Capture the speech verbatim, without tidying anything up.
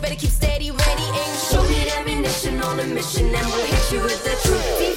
better keep steady, ready, aim. Show me ammunition on a mission, and we'll hit you with the truth.